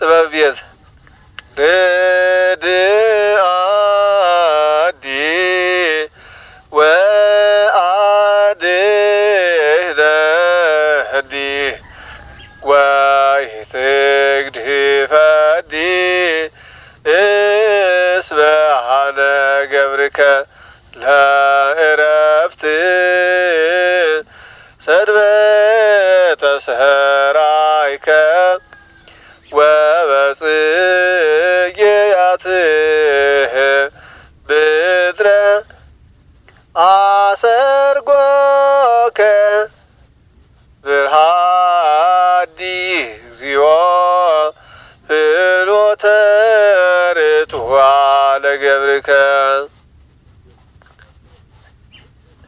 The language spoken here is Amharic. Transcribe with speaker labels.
Speaker 1: ጥበብ ቤት ርድአዲ ወአድህዲ ወይትግድፈዲ እስበሃነ ገብርከ ለዕረፍት ሰድበተ ሰራይከ ወበጽጌያትህ ብድረ አሰርጎከ ብርሃዲ እግዚኦ ፍኖተ ርቱዐ ለገብርከ